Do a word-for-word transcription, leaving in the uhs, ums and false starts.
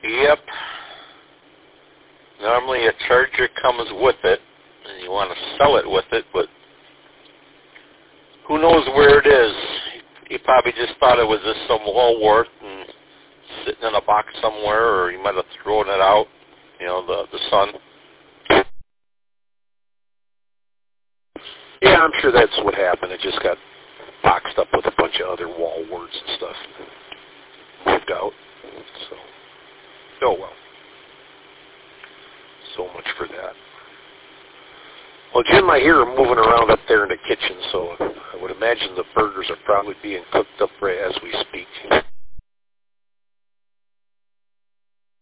Yep. Normally a charger comes with it, and you want to sell it with it, but who knows where it is. He probably just thought it was just some Walworth and sitting in a box somewhere, or he might have thrown it out, you know, the, the sun. Yeah, I'm sure that's what happened. It just got boxed up with a bunch of other Walworths and stuff. Moved out. So, oh well. So much for that. Well, Jim, I hear him moving around up there in the kitchen, so I would imagine the burgers are probably being cooked up right as we speak.